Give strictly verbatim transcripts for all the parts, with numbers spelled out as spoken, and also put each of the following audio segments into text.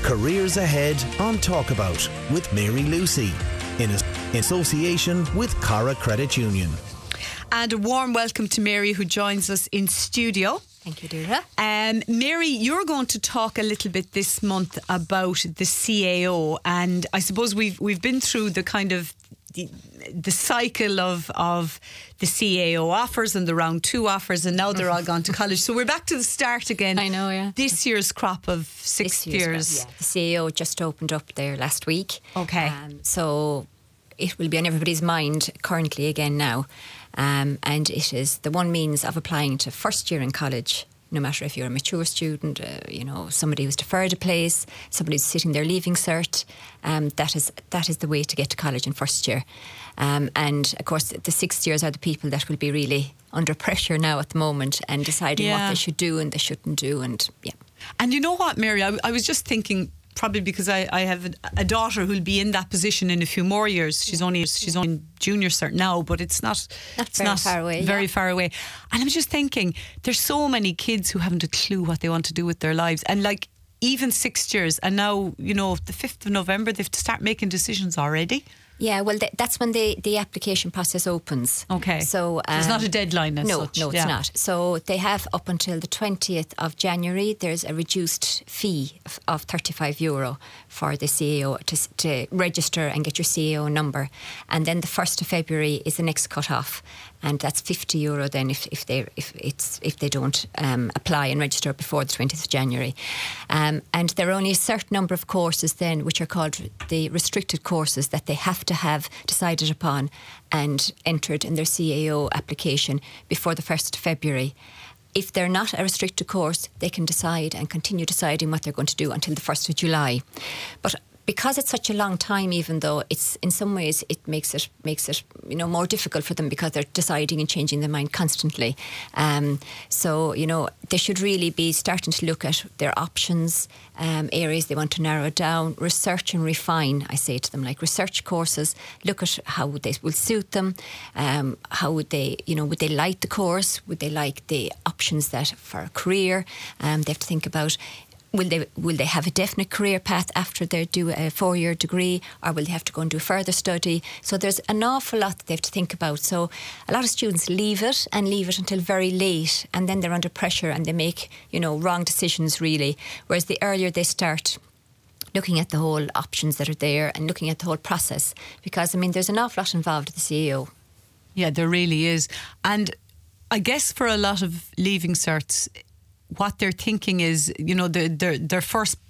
Careers Ahead on Talkabout with Mary Lucy in association with Cara Credit Union. And a warm welcome to Mary, who joins us in studio. Thank you, Deirdre. Um, Mary, you're going to talk a little bit this month about the C A O, and I suppose we've we've been through the kind of the, the cycle of of the C A O offers and the round two offers, and now they're all gone to college. So we're back to the start again. I know, yeah. This year's crop of sixth years. Crop, yeah. The C A O just opened up there last week. Okay. Um, so it will be on everybody's mind currently again now. Um, and it is the one means of applying to first year in college, no matter if you're a mature student, uh, you know, somebody who's deferred a place, somebody who's sitting there leaving cert. Um, that is that is the way to get to college in first year. Um, and of course, the sixth years are the people that will be really under pressure now at the moment and deciding yeah. what they should do and they shouldn't do. And yeah. And you know what, Mary, I, I was just thinking, probably because I, I have a, a daughter who'll be in that position in a few more years. She's only she's only in junior cert now, but it's not not it's very not far away. Very yeah. far away. And I'm just thinking, there's so many kids who haven't a clue what they want to do with their lives, and like even sixth years, and now you know the fifth of November they've to start making decisions already. Yeah, well, th- that's when the, the application process opens. Okay. So um, there's not a deadline as no, such. No, it's yeah. not. So they have up until the twentieth of January. There's a reduced fee of, of thirty-five euro for the C A O to, to register and get your C A O number. And then the first of February is the next cut-off. And that's fifty euro then if, if they if it's if they don't um, apply and register before the twentieth of January. Um, and there are only a certain number of courses then which are called the restricted courses that they have to have decided upon and entered in their C A O application before the first of February. If they're not a restricted course, they can decide and continue deciding what they're going to do until the first of July. But because it's such a long time, even though it's in some ways it makes it makes it you know more difficult for them because they're deciding and changing their mind constantly. Um, so you know they should really be starting to look at their options, um, areas they want to narrow down, research and refine. I say to them, like research courses, look at how they will suit them. Um, how would they you know would they like the course? Would they like the options that for a career? Um, they have to think about. Will they will they have a definite career path after they do a four-year degree, or will they have to go and do further study? So there's an awful lot that they have to think about. So a lot of students leave it and leave it until very late, and then they're under pressure and they make you know wrong decisions really. Whereas the earlier they start looking at the whole options that are there and looking at the whole process, because I mean there's an awful lot involved with the C A O. Yeah, there really is. And I guess for a lot of leaving certs, what they're thinking is, you know, their, their their first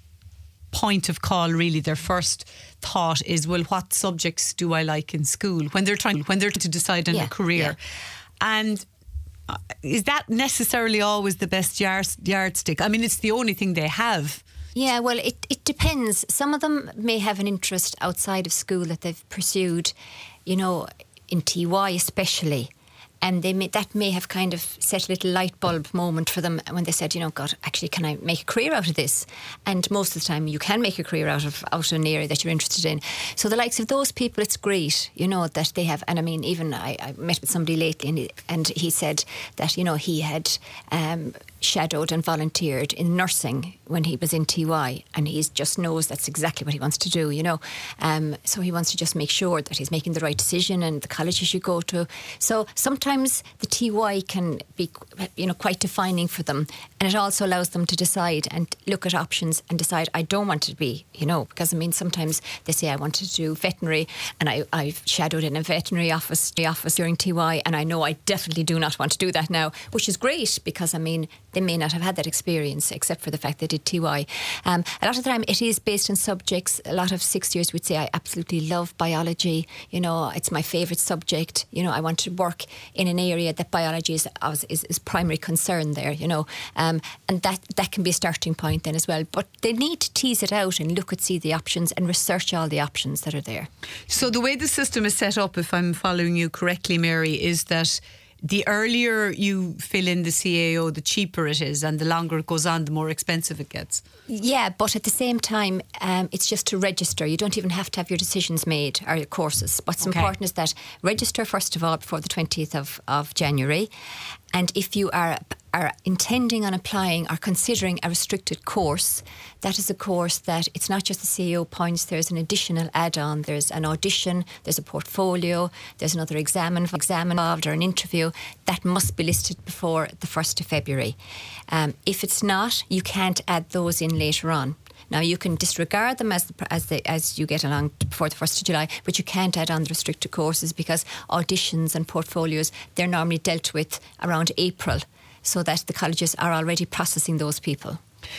point of call, really, their first thought is, well, what subjects do I like in school? When they're trying, when they're to decide on yeah, a career, yeah. and uh, is that necessarily always the best yard, yardstick? I mean, it's the only thing they have. Yeah, well, it it depends. Some of them may have an interest outside of school that they've pursued, you know, in T Y especially. And they may, that may have kind of set a little light bulb moment for them when they said, you know, God, actually, can I make a career out of this? And most of the time, you can make a career out of out of an area that you're interested in. So the likes of those people, it's great, you know, that they have. And I mean, even I, I met with somebody lately, and he, and he said that, you know, he had um, shadowed and volunteered in nursing when he was in T Y, and he just knows that's exactly what he wants to do, you know. Um, so he wants to just make sure that he's making the right decision and the college he should go to. So sometimes Sometimes the T Y can be, you know, quite defining for them, and it also allows them to decide and look at options and decide, I don't want to be, you know, because I mean sometimes they say I want to do veterinary, and I, I've shadowed in a veterinary office, the office during T Y, and I know I definitely do not want to do that now, which is great because I mean they may not have had that experience except for the fact they did T Y. Um, a lot of the time it is based on subjects. A lot of sixth years would say I absolutely love biology, you know, it's my favourite subject, you know, I want to work in an area that biology is is, is primary concern there, you know, um, and that, that can be a starting point then as well. But they need to tease it out and look at, see the options and research all the options that are there. So the way the system is set up, if I'm following you correctly, Mary, is that the earlier you fill in the C A O, the cheaper it is, and the longer it goes on, the more expensive it gets. Yeah, but at the same time, um, it's just to register. You don't even have to have your decisions made or your courses. What's okay. important is that register first of all before the twentieth of, of January. And if you are are intending on applying or considering a restricted course, that is a course that it's not just the C A O points, there's an additional add-on, there's an audition, there's a portfolio, there's another exam, exam involved or an interview that must be listed before the first of February. Um, if it's not, you can't add those in later on. Now, you can disregard them as the, as the, as you get along before the first of July, but you can't add on the restricted courses because auditions and portfolios, they're normally dealt with around April, so that the colleges are already processing those people.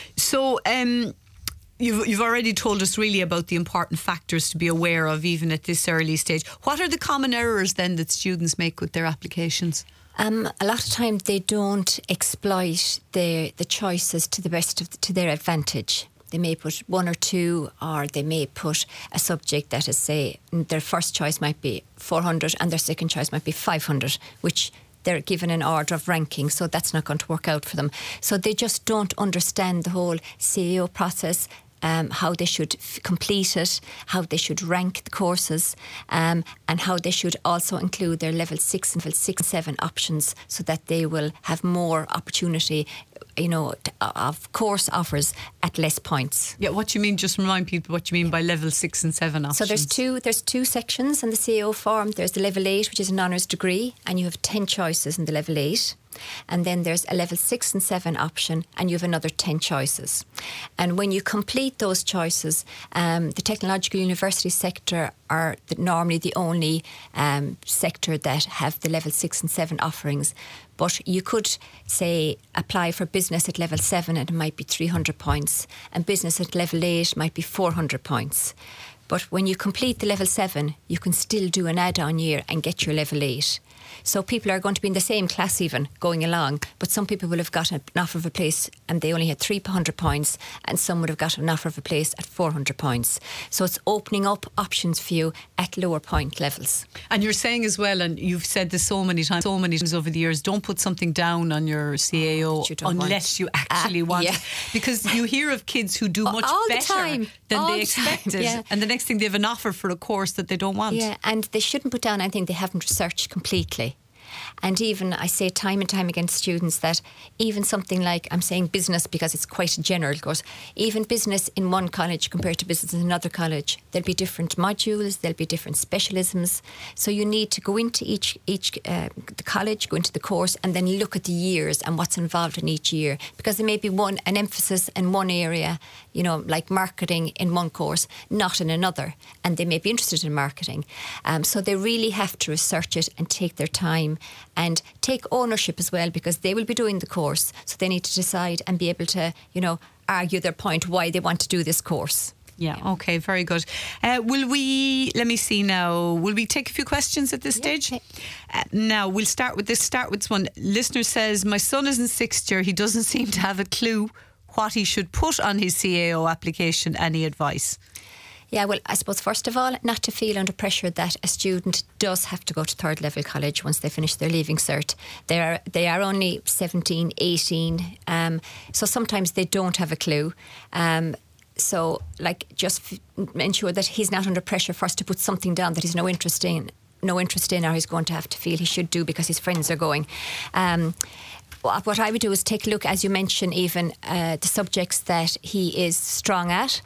So um, you've, you've already told us really about the important factors to be aware of even at this early stage. What are the common errors then that students make with their applications? Um, a lot of times they don't exploit the the choices to the best of to their advantage. They may put one or two, or they may put a subject that is, say, their first choice might be four hundred and their second choice might be five hundred, which they're given an order of ranking, so that's not going to work out for them. So they just don't understand the whole C A O process, um, how they should f- complete it, how they should rank the courses, um, and how they should also include their level six and level six and seven options, so that they will have more opportunity, you know, of course offers at less points. Yeah, what do you mean? Just remind people what you mean by level six and seven options. So there's two there's two sections in the C A O form. There's the level eight, which is an honours degree, and you have ten choices in the level eight. And then there's a level six and seven option, and you have another ten choices. And when you complete those choices, um, the technological university sector are the, normally the only um, sector that have the level six and seven offerings. But you could, say, apply for business at level seven and it might be three hundred points, and business at level eight might be four hundred points. But when you complete the level seven, you can still do an add-on year and get your level eight. So people are going to be in the same class even going along, but some people will have got an offer of a place and they only had three hundred points, and some would have got an offer of a place at four hundred points. So it's opening up options for you at lower point levels. And you're saying as well, and you've said this so many times, so many times over the years, don't put something down on your C A O you unless want. you actually Uh, want yeah. it. Because you hear of kids who do much All the better time. than All they the time, expected, yeah. and the next thing they have an offer for a course that they don't want. Yeah, and they shouldn't put down anything they haven't researched completely. And even I say time and time again to students that even something like, I'm saying business because it's quite a general course, even business in one college compared to business in another college, there'll be different modules, there'll be different specialisms. So you need to go into each each uh, the college, go into the course, and then look at the years and what's involved in each year, because there may be one an emphasis in one area, you know, like marketing in one course, not in another, and they may be interested in marketing. Um, so they really have to research it and take their time and take ownership as well, because they will be doing the course, so they need to decide and be able to, you know, argue their point why they want to do this course. Yeah, okay, very good. Uh, will we, let me see now, will we take a few questions at this Yeah, stage? okay. Uh, now, we'll start with this, start with this one. Listener says, my son is in sixth year, he doesn't seem to have a clue what he should put on his C A O application. Any advice? Yeah, well, I suppose first of all, not to feel under pressure that a student does have to go to third level college once they finish their leaving cert. They are they are only seventeen, eighteen, um, so sometimes they don't have a clue. Um, so, like, just f- ensure that he's not under pressure first to put something down that he's no interest in, no interest in, or he's going to have to feel he should do because his friends are going. Um, what I would do is take a look, as you mentioned, even uh, the subjects that he is strong at.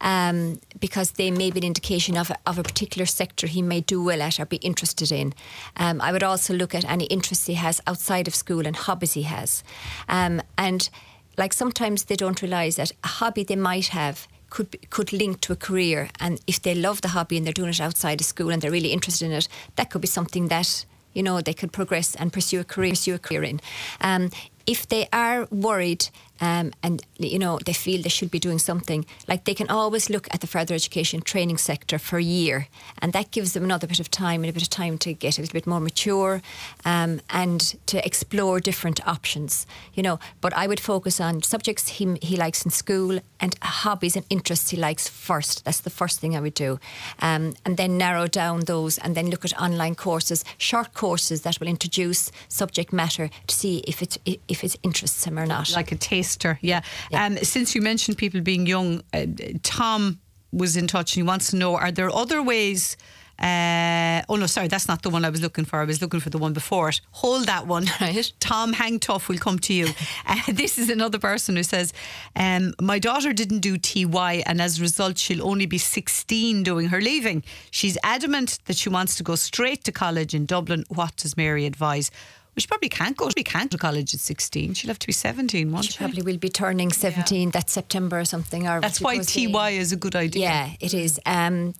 Um, because they may be an indication of a, of a particular sector he may do well at or be interested in. Um, I would also look at any interests he has outside of school and hobbies he has. Um, and like sometimes they don't realise that a hobby they might have could be, could link to a career, and if they love the hobby and they're doing it outside of school and they're really interested in it, that could be something that, you know, they could progress and pursue a career, pursue a career in. Um, if they are worried um, and, you know, they feel they should be doing something, like they can always look at the further education training sector for a year, and that gives them another bit of time and a bit of time to get a little bit more mature um, and to explore different options, you know. But I would focus on subjects he, he likes in school and hobbies and interests he likes first. That's the first thing I would do. Um, and then narrow down those and then look at online courses, short courses that will introduce subject matter to see if it, if it interests him or not. Like a taster, yeah. Yeah. Um, since you mentioned people being young, uh, Tom was in touch and he wants to know, are there other ways Uh, oh no, sorry, that's not the one I was looking for. I was looking for the one before it. Hold that one. Right. Tom, hang tough, we'll come to you. Uh, this is another person who says, um, my daughter didn't do T Y and as a result she'll only be sixteen doing her leaving. She's adamant that she wants to go straight to college in Dublin. What does Mary advise? Well, she probably can't go. She can't go to college at sixteen. She'll have to be seventeen, won't she? She probably will be turning seventeen Yeah. that September or something. Or That's why T Y is a good idea. Yeah, it is. Um,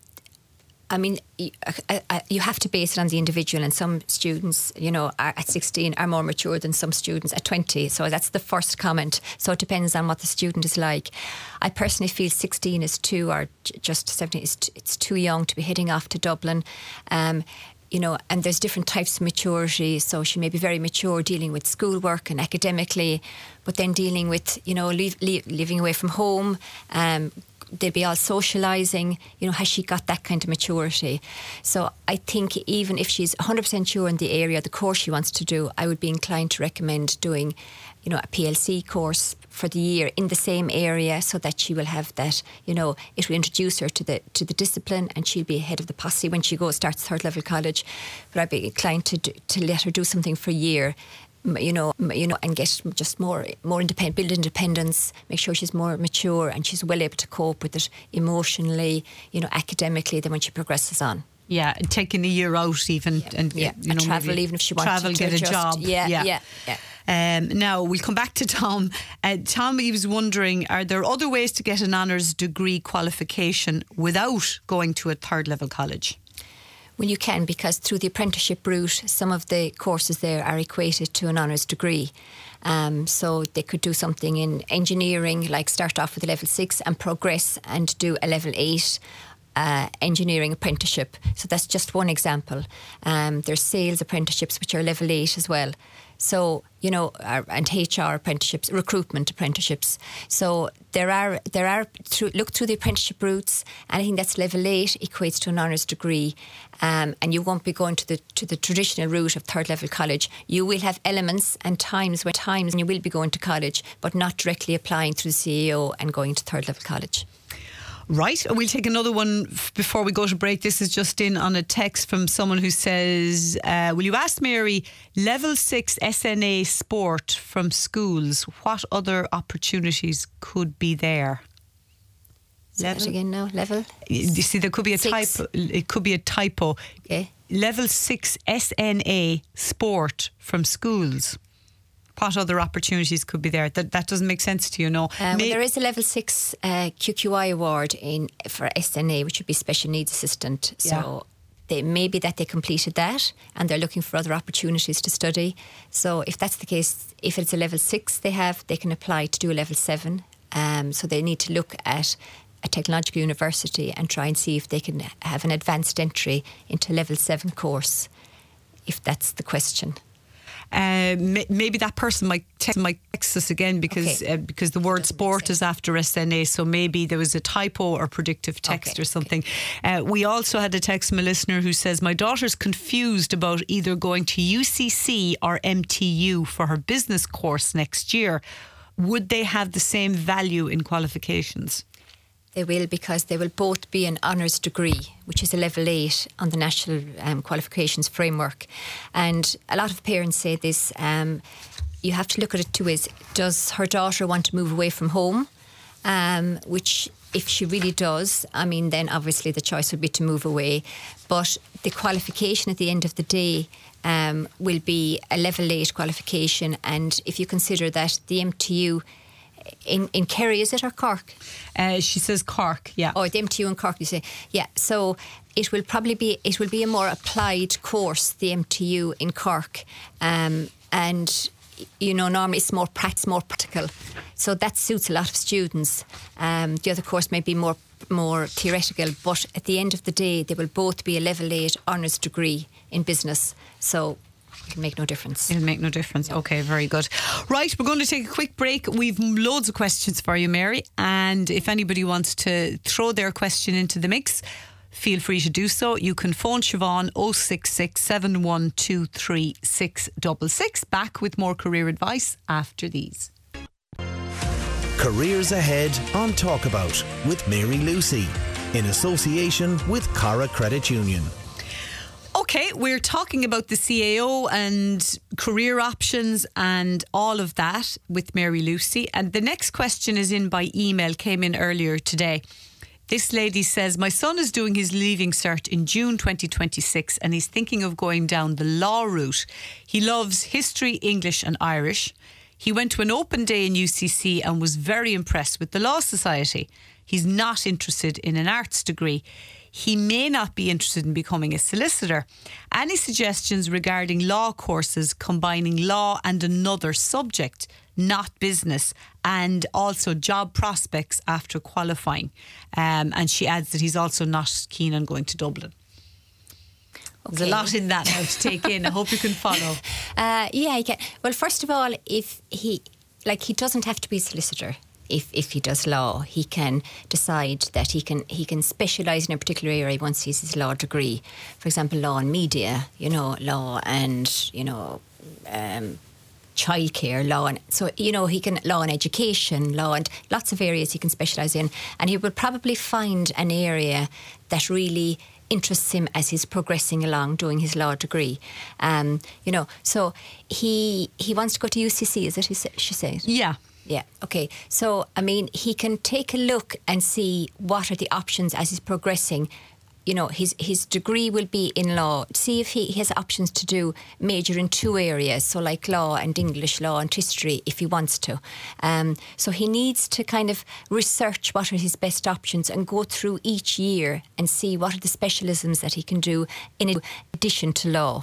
I mean, you, uh, uh, you have to base it on the individual, and some students, you know, are, at sixteen are more mature than some students at twenty. So that's the first comment. So it depends on what the student is like. I personally feel sixteen is too, or just seventeen, is t- it's too young to be heading off to Dublin. Um, You know, and there's different types of maturity. So she may be very mature dealing with schoolwork and academically, but then dealing with, you know, leave, leave, living away from home. Um, they'd be all socialising. You know, has she got that kind of maturity? So I think even if she's one hundred percent sure in the area, the course she wants to do, I would be inclined to recommend doing, you know, a P L C course for the year in the same area, so that she will have that, you know, it will introduce her to the to the discipline, and she'll be ahead of the posse when she goes starts third level college. But I'd be inclined to do, to let her do something for a year, you know, you know, and get just more more independent, build independence, make sure she's more mature and she's well able to cope with it emotionally, you know, academically, than when she progresses on. Yeah, and taking a year out even, Yeah. and yeah. you and know, travel maybe even if she wants travel, to get adjust. a job. Yeah, yeah, yeah. yeah. Um, now we'll come back to Tom. Uh, Tom, he was wondering: are there other ways to get an honours degree qualification without going to a third level college? Well, you can, because through the apprenticeship route, some of the courses there are equated to an honours degree. Um, so they could do something in engineering, like start off with a level six and progress and do a level eight. Uh, engineering apprenticeship. So that's just one example. Um, there's sales apprenticeships, which are level eight as well. So, you know, uh, and H R apprenticeships, recruitment apprenticeships. So there are, there are through, look through the apprenticeship routes. Anything that's level eight equates to an honours degree. Um, and you won't be going to the to the traditional route of third level college. You will have elements and times where times you will be going to college, but not directly applying through the C A O and going to third level college. Right, we'll take another one f- before we go to break. This is just in on a text from someone who says, uh, will you ask Mary, level six S N A sport from schools, what other opportunities could be there? Say that again now, level? You see, there could be a Six. typo. It could be a typo. Okay. Level six S N A sport from schools. What other opportunities could be there? That that doesn't make sense to you, no? Uh, well, May- there is a level six uh, Q Q I award in for S N A, which would be special needs assistant. So Yeah. they maybe that they completed that and they're looking for other opportunities to study. So if that's the case, if it's a level six they have, they can apply to do a level seven. Um, so they need to look at a technological university and try and see if they can have an advanced entry into level seven course, if that's the question. Uh, may- maybe that person might text, might text us again because Okay. uh, because the word Doesn't make sport sense. is after S N A, so maybe there was a typo or predictive text Okay, or something. Uh, we also had a text from a listener who says, my daughter's confused about either going to U C C or M T U for her business course next year. Would they have the same value in qualifications? They will, because they will both be an honours degree, which is a level eight on the National um, Qualifications Framework. And a lot of parents say this, um, you have to look at it two ways. Does her daughter want to move away from home? Um, which, if she really does, I mean, then obviously the choice would be to move away. But the qualification at the end of the day um, will be a level eight qualification. And if you consider that the M T U in, in Kerry, is it, or Cork? Uh, she says Cork, yeah. Oh, the M T U in Cork, you say. Yeah, so it will probably be, it will be a more applied course, the M T U in Cork. Um, and, you know, normally it's more, pract- more practical. So that suits a lot of students. Um, the other course may be more more theoretical, but at the end of the day, they will both be a level eight honours degree in business. So it'll make no difference. It'll make no difference. Okay, very good. Right, we're going to take a quick break. We've loads of questions for you, Mary. And if anybody wants to throw their question into the mix, feel free to do so. You can phone Siobhan oh six six, seven one two three, six six six. Back with more career advice after these. Careers Ahead on Talkabout with Mary Lucy in association with Cara Credit Union. Okay, we're talking about the C A O and career options and all of that with Mary Lucy. And the next question is in by email, came in earlier today. This lady says, my son is doing his leaving cert in June twenty twenty-six and he's thinking of going down the law route. He loves history, English and Irish. He went to an open day in U C C and was very impressed with the Law Society. He's not interested in an arts degree. He may not be interested in becoming a solicitor. Any suggestions regarding law courses combining law and another subject, not business, and also job prospects after qualifying? Um, and she adds that he's also not keen on going to Dublin. Okay. There's a lot in that now to take in. I hope you can follow. Uh, yeah, I can. Well, first of all, if he, like, he doesn't have to be a solicitor. If if he does law, he can decide that he can he can specialise in a particular area once he has his law degree. For example, law and media, you know, law and, you know, um, childcare, law and so you know he can law and education, law and lots of areas he can specialise in, and he will probably find an area that really interests him as he's progressing along doing his law degree. Um, you know, so he he wants to go to U C C. Is it? He sa- she said. Yeah. Yeah, okay. So, I mean, he can take a look and see what are the options as he's progressing. You know, his his degree will be in law. See if he, he has options to do major in two areas, so like law and English, law and history, if he wants to. Um, so he needs to kind of research what are his best options and go through each year and see what are the specialisms that he can do in addition to law.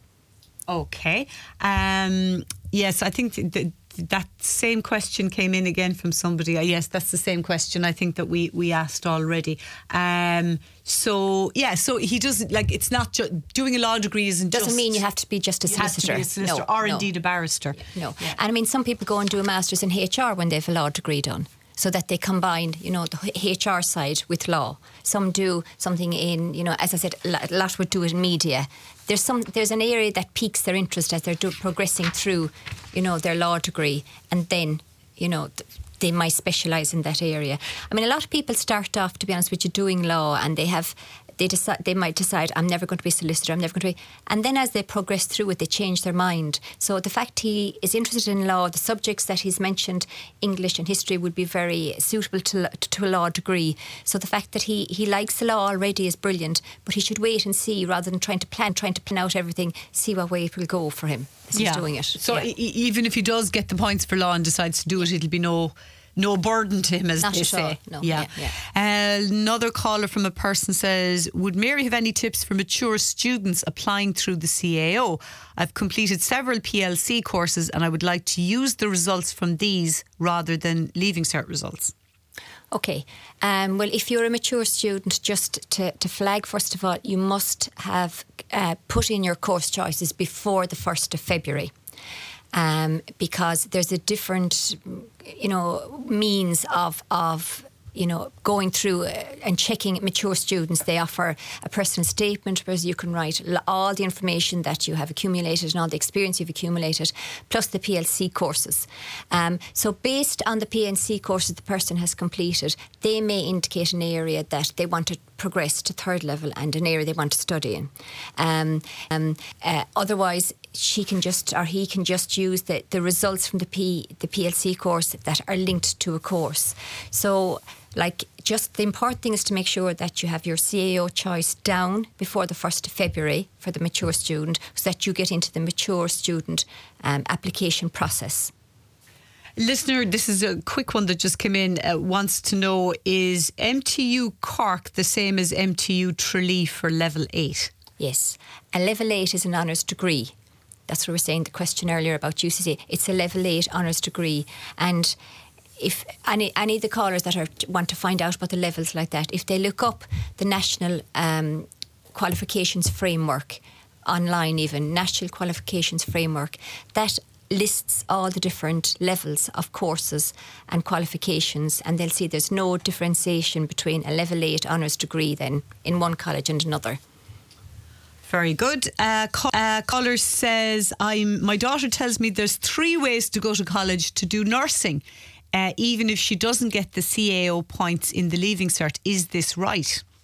Okay. Um, yes, I think the that same question came in again from somebody. Yes, that's the same question I think that we, we asked already. Um, so, yeah, so he doesn't, like, it's not just, doing a law degree isn't doesn't just... mean you have to be just a solicitor. You have to be a solicitor no, or no. indeed a barrister. No. Yeah. And I mean, some people go and do a master's in H R when they have a law degree done, so that they combine, you know, the H R side with law. Some do something in, you know, as I said, a lot would do it in media. There's some, there's an area that piques their interest as they're do, progressing through, you know, their law degree, and then, you know, th- they might specialise in that area. I mean, a lot of people start off, to be honest with you, doing law, and they have. They decide. They might decide, I'm never going to be a solicitor, I'm never going to be... And then as they progress through it, they change their mind. So the fact he is interested in law, the subjects that he's mentioned, English and history, would be very suitable to, to a law degree. So the fact that he, he likes the law already is brilliant, but he should wait and see, rather than trying to plan, trying to plan out everything, see what way it will go for him as yeah. he's doing it. So yeah. e- even if he does get the points for law and decides to do it, it'll be no... no burden to him, as Not they at say. all. No. Yeah. Yeah, yeah. Uh, another caller from a person says, would Mary have any tips for mature students applying through the C A O? I've completed several P L C courses and I would like to use the results from these rather than leaving cert results. Okay. Um, well, if you're a mature student, just to, to flag, first of all, you must have uh, put in your course choices before the first of February. Um, because there's a different, you know, means of of you know going through and checking mature students. They offer a personal statement where you can write all the information that you have accumulated and all the experience you've accumulated, plus the P L C courses. Um, so based on the P L C courses the person has completed, they may indicate an area that they want to progress to third level and an area they want to study in. Um, um, uh, otherwise, she can just or he can just use the, the results from the P the P L C course that are linked to a course. So, like, just the important thing is to make sure that you have your C A O choice down before the first of February for the mature student, so that you get into the mature student um, application process. Listener, this is a quick one that just came in, uh, wants to know, is M T U Cork the same as M T U Tralee for level eight? Yes. A level eight is an honours degree. That's what we were saying, the question earlier about U C C. It's a level eight honours degree. And if any any of the callers that are want to find out about the levels like that, if they look up the National um, Qualifications Framework online, even National Qualifications Framework, that lists all the different levels of courses and qualifications, and they'll see there's no differentiation between a level eight honours degree then in one college and another. Very good. Uh, call, uh, caller says, I'm, my daughter tells me there's three ways to go to college to do nursing, uh, even if she doesn't get the C A O points in the leaving cert. Is this right?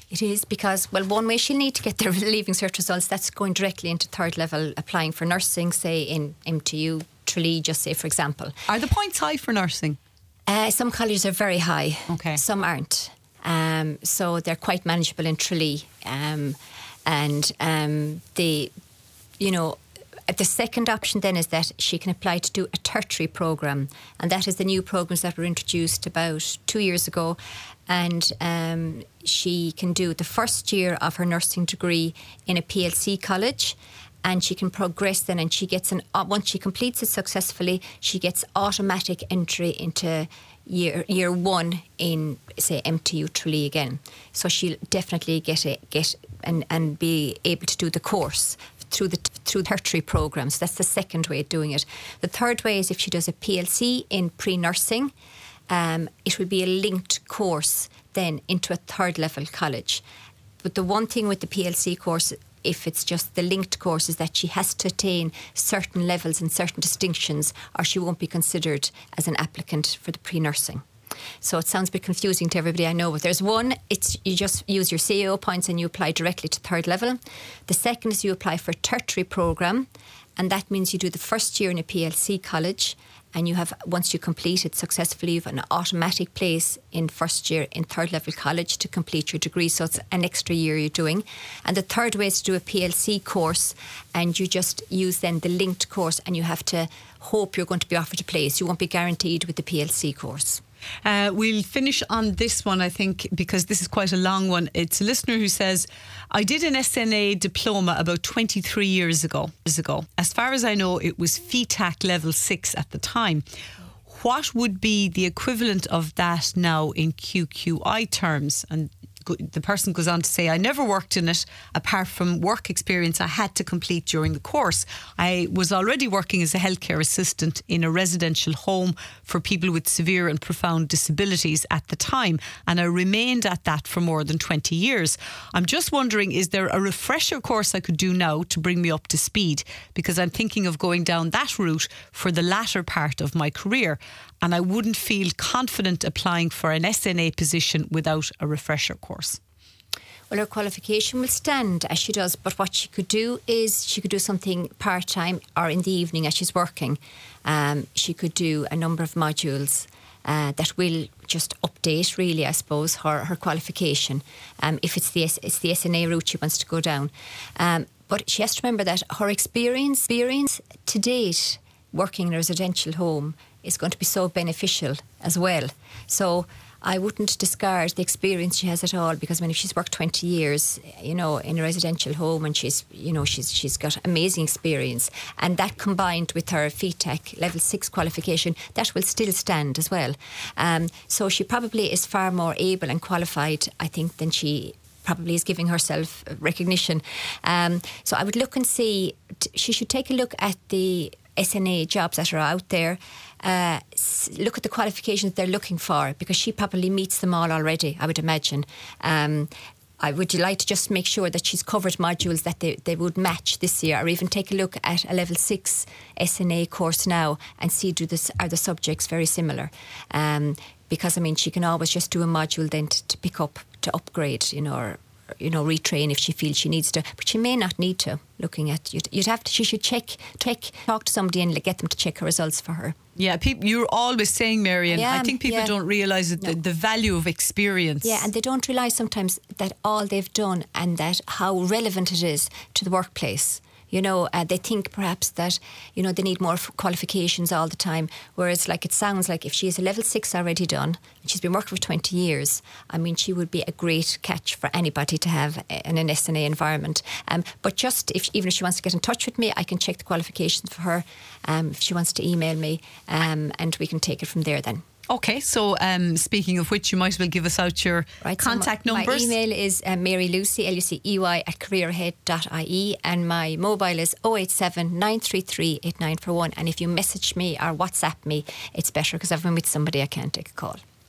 It is because, well, one way she'll need to get their Leaving Cert results, that's going directly into third level, applying for nursing, say in M T U, Tralee, just say for example. Are the points high for nursing? Uh, some colleges are very high, okay. Some aren't. Um, so they're quite manageable in Tralee. Um, and um, the, you know, the second option then is that she can apply to do a tertiary programme, and that is the new programmes that were introduced about two years ago. And um, she can do the first year of her nursing degree in a P L C college, and she can progress then, and she gets an uh, once she completes it successfully, she gets automatic entry into year year one in, say, M T U Tralee again. So she'll definitely get a, get and and be able to do the course through the through tertiary programmes. That's the second way of doing it. The third way is if she does a P L C in pre-nursing, um, it will be a linked course then into a third level college. But the one thing with the P L C course, if it's just the linked course, is that she has to attain certain levels and certain distinctions, or she won't be considered as an applicant for the pre-nursing. So it sounds a bit confusing to everybody, I know, but there's one, it's you just use your C A O points and you apply directly to third level. The second is you apply for a tertiary programme, and that means you do the first year in a P L C college, and you have, once you complete it successfully, you have an automatic place in first year in third level college to complete your degree. So it's an extra year you're doing. And the third way is to do a P L C course, and you just use then the linked course, and you have to hope you're going to be offered a place. You won't be guaranteed with the P L C course. Uh, we'll finish on this one, I think, because this is quite a long one. It's a listener who says, I did an S N A diploma about twenty-three years ago. Years ago. As far as I know, it was F E T A C level six at the time. What would be the equivalent of that now in Q Q I terms? And the person goes on to say, I never worked in it apart from work experience I had to complete during the course. I was already working as a healthcare assistant in a residential home for people with severe and profound disabilities at the time, and I remained at that for more than twenty years. I'm just wondering, is there a refresher course I could do now to bring me up to speed? Because I'm thinking of going down that route for the latter part of my career, and I wouldn't feel confident applying for an S N A position without a refresher course. Well, her qualification will stand as she does, but what she could do is she could do something part-time or in the evening as she's working. Um, she could do a number of modules uh, that will just update, really, I suppose, her, her qualification, um, if it's the, it's the S N A route she wants to go down. Um, but she has to remember that her experience, experience to date working in a residential home is going to be so beneficial as well. So I wouldn't discard the experience she has at all, because I mean, if she's worked twenty years, you know, in a residential home, and she's, you know, she's she's got amazing experience, and that combined with her F E T A C level six qualification, that will still stand as well. Um, so she probably is far more able and qualified, I think, than she probably is giving herself recognition. Um, so I would look and see. T- she should take a look at the S N A jobs that are out there. Uh, look at the qualifications they're looking for, because she probably meets them all already, I would imagine. Um, I would like to just make sure that she's covered modules that they, they would match this year, or even take a look at a level six S N A course now and see do this, are the subjects very similar. Um, because I mean, she can always just do a module then to, to pick up, to upgrade, you know, or, you know, retrain if she feels she needs to, but she may not need to. Looking at you'd, you'd have to. She should check, check, talk to somebody and get them to check her results for her. Yeah, people, you're always saying, Mary, and I, I think people yeah. don't realise the, no. the value of experience. Yeah, and they don't realise sometimes that all they've done and that how relevant it is to the workplace. You know, uh, they think perhaps that, you know, they need more f- qualifications all the time, whereas like it sounds like if she has a level six already done and she's been working for twenty years, I mean, she would be a great catch for anybody to have in an S N A environment. Um, but just if even if she wants to get in touch with me, I can check the qualifications for her. Um, if she wants to email me, um, and we can take it from there then. Okay, so um, speaking of which, you might as well give us out your right, contact so my, numbers. My email is uh, Mary Lucy, L U C E Y, at careerahead dot I E, and my mobile is oh eight seven, nine three three, eight nine four one. And if you message me or WhatsApp me, it's better, because if I'm with somebody I can't take a call.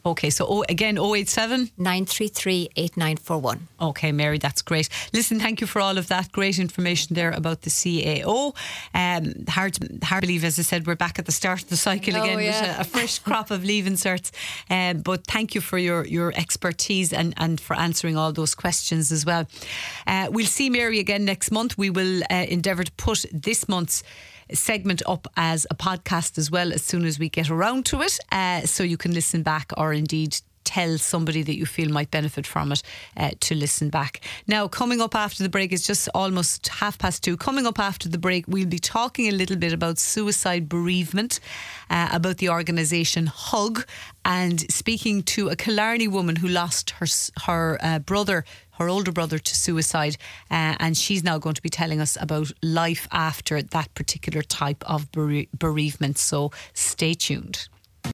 Okay, so oh, again, oh eight seven nine three three, eight nine four one. Okay, Mary, that's great. Listen, thank you for all of that great information there about the C A O. Um, hard, to, hard to believe, as I said, we're back at the start of the cycle Oh, again yeah. with a, a fresh crop of leaving certs. Um, but thank you for your, your expertise and, and for answering all those questions as well. Uh, we'll see Mary again next month. We will uh, endeavour to put this month's segment up as a podcast as well as soon as we get around to it, uh, so you can listen back or indeed tell somebody that you feel might benefit from it uh, to listen back. Now, coming up after the break, it's just almost half past two. Coming up after the break, we'll be talking a little bit about suicide bereavement, uh, about the organisation Hug, and speaking to a Killarney woman who lost her her uh, brother her older brother to suicide, uh, and she's now going to be telling us about life after that particular type of bere- bereavement. So stay tuned.